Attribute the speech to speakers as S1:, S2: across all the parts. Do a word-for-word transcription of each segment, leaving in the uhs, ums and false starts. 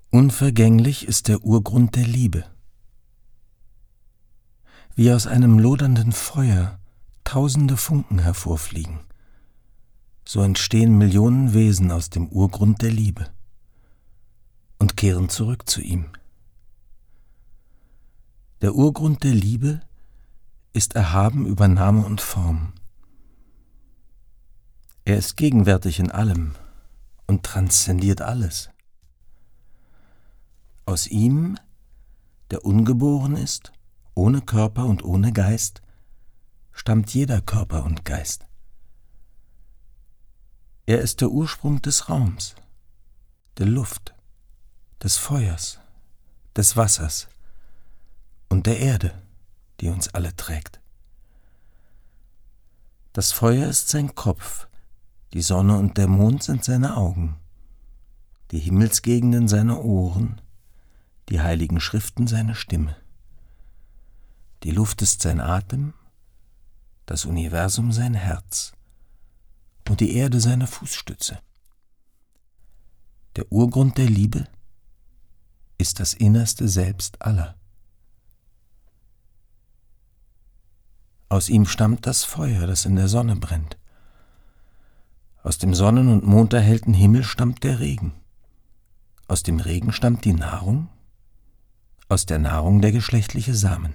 S1: Unvergänglich ist der Urgrund der Liebe. Wie aus einem lodernden Feuer tausende Funken hervorfliegen, so entstehen Millionen Wesen aus dem Urgrund der Liebe und kehren zurück zu ihm. Der Urgrund der Liebe ist erhaben über Name und Form. Er ist gegenwärtig in allem und transzendiert alles. Aus ihm, der ungeboren ist, ohne Körper und ohne Geist, stammt jeder Körper und Geist. Er ist der Ursprung des Raums, der Luft, des Feuers, des Wassers und der Erde, die uns alle trägt. Das Feuer ist sein Kopf, die Sonne und der Mond sind seine Augen, die Himmelsgegenden seine Ohren, die heiligen Schriften seine Stimme. Die Luft ist sein Atem, das Universum sein Herz und die Erde seine Fußstütze. Der Urgrund der Liebe ist das innerste Selbst aller. Aus ihm stammt das Feuer, das in der Sonne brennt. Aus dem sonnen- und monderhellten Himmel stammt der Regen. Aus dem Regen stammt die Nahrung, aus der Nahrung der geschlechtliche Samen.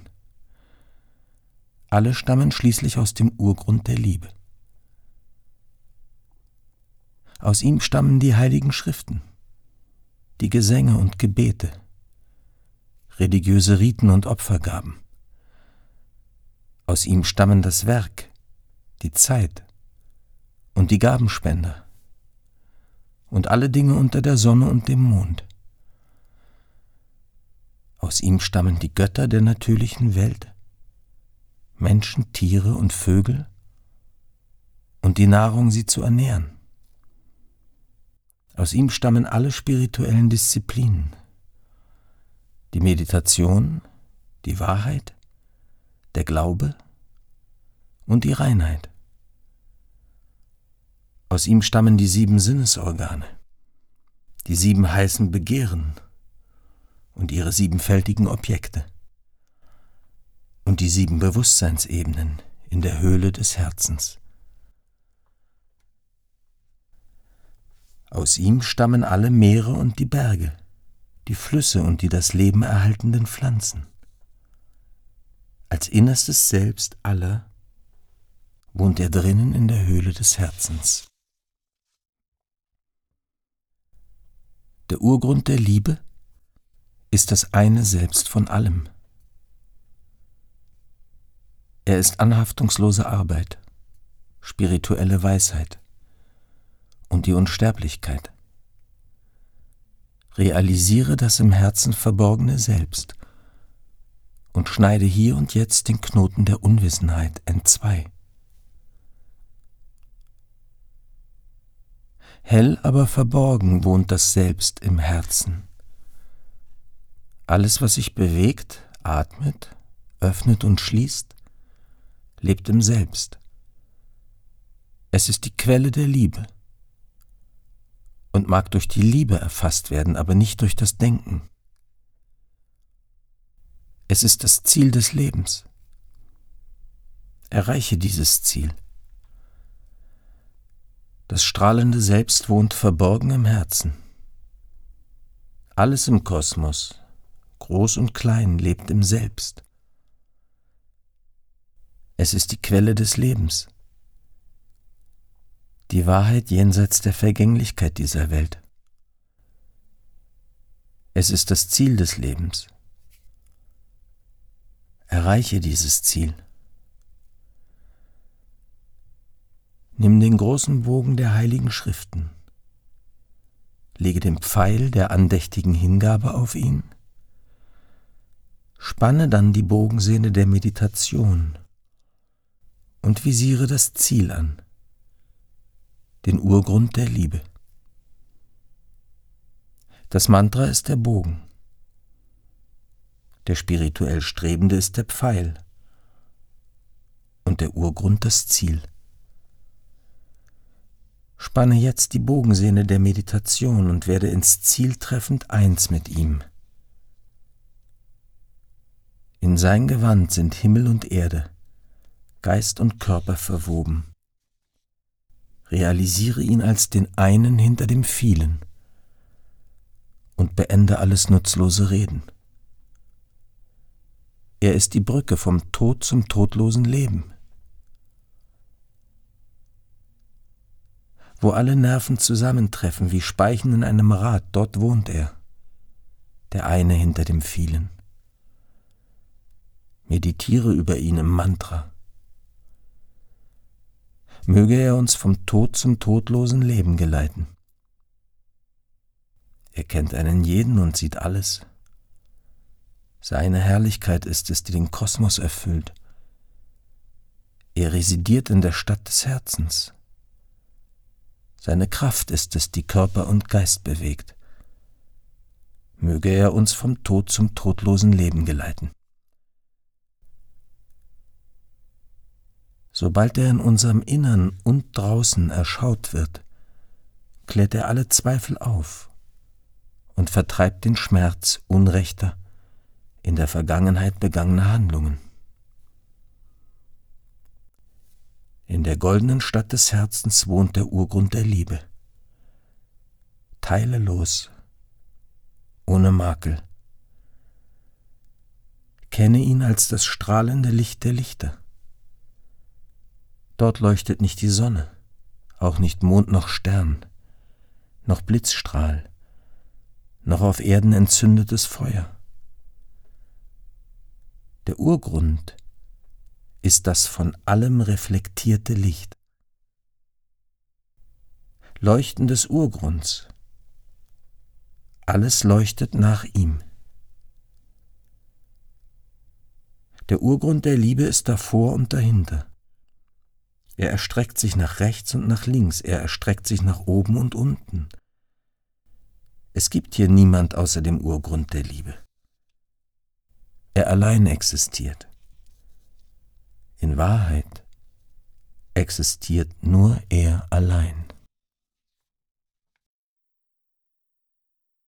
S1: Alle stammen schließlich aus dem Urgrund der Liebe. Aus ihm stammen die heiligen Schriften, die Gesänge und Gebete, religiöse Riten und Opfergaben. Aus ihm stammen das Werk, die Zeit und die Gabenspender und alle Dinge unter der Sonne und dem Mond. Aus ihm stammen die Götter der natürlichen Welt, Menschen, Tiere und Vögel und die Nahrung, sie zu ernähren. Aus ihm stammen alle spirituellen Disziplinen, die Meditation, die Wahrheit, der Glaube und die Reinheit. Aus ihm stammen die sieben Sinnesorgane, die sieben heißen Begehren und ihre siebenfältigen Objekte und die sieben Bewusstseinsebenen in der Höhle des Herzens. Aus ihm stammen alle Meere und die Berge, die Flüsse und die das Leben erhaltenden Pflanzen. Als innerstes Selbst aller wohnt er drinnen in der Höhle des Herzens. Der Urgrund der Liebe ist das eine Selbst von allem. Er ist anhaftungslose Arbeit, spirituelle Weisheit und die Unsterblichkeit. Realisiere das im Herzen verborgene Selbst und schneide hier und jetzt den Knoten der Unwissenheit entzwei. Hell aber verborgen wohnt das Selbst im Herzen. Alles, was sich bewegt, atmet, öffnet und schließt, lebt im Selbst. Es ist die Quelle der Liebe und mag durch die Liebe erfasst werden, aber nicht durch das Denken. Es ist das Ziel des Lebens. Erreiche dieses Ziel. Das strahlende Selbst wohnt verborgen im Herzen. Alles im Kosmos, groß und klein, lebt im Selbst. Es ist die Quelle des Lebens, die Wahrheit jenseits der Vergänglichkeit dieser Welt. Es ist das Ziel des Lebens. Erreiche dieses Ziel. Nimm den großen Bogen der heiligen Schriften, lege den Pfeil der andächtigen Hingabe auf ihn, spanne dann die Bogensehne der Meditation und visiere das Ziel an, den Urgrund der Liebe. Das Mantra ist der Bogen, der spirituell Strebende ist der Pfeil und der Urgrund das Ziel. Spanne jetzt die Bogensehne der Meditation und werde ins Ziel treffend eins mit ihm. In sein Gewand sind Himmel und Erde, Geist und Körper verwoben. Realisiere ihn als den einen hinter dem Vielen und beende alles nutzlose Reden. Er ist die Brücke vom Tod zum todlosen Leben. Wo alle Nerven zusammentreffen wie Speichen in einem Rad, dort wohnt er, der eine hinter dem Vielen. Meditiere über ihn im Mantra. Möge er uns vom Tod zum todlosen Leben geleiten. Er kennt einen jeden und sieht alles. Seine Herrlichkeit ist es, die den Kosmos erfüllt. Er residiert in der Stadt des Herzens. Seine Kraft ist es, die Körper und Geist bewegt. Möge er uns vom Tod zum todlosen Leben geleiten. Sobald er in unserem Innern und draußen erschaut wird, klärt er alle Zweifel auf und vertreibt den Schmerz unrechter, in der Vergangenheit begangener Handlungen. In der goldenen Stadt des Herzens wohnt der Urgrund der Liebe. Teilelos, ohne Makel. Kenne ihn als das strahlende Licht der Lichter. Dort leuchtet nicht die Sonne, auch nicht Mond noch Stern, noch Blitzstrahl, noch auf Erden entzündetes Feuer. Der Urgrund ist das von allem reflektierte Licht. Leuchten des Urgrunds. Alles leuchtet nach ihm. Der Urgrund der Liebe ist davor und dahinter. Er erstreckt sich nach rechts und nach links, er erstreckt sich nach oben und unten. Es gibt hier niemand außer dem Urgrund der Liebe. Er allein existiert. In Wahrheit existiert nur er allein.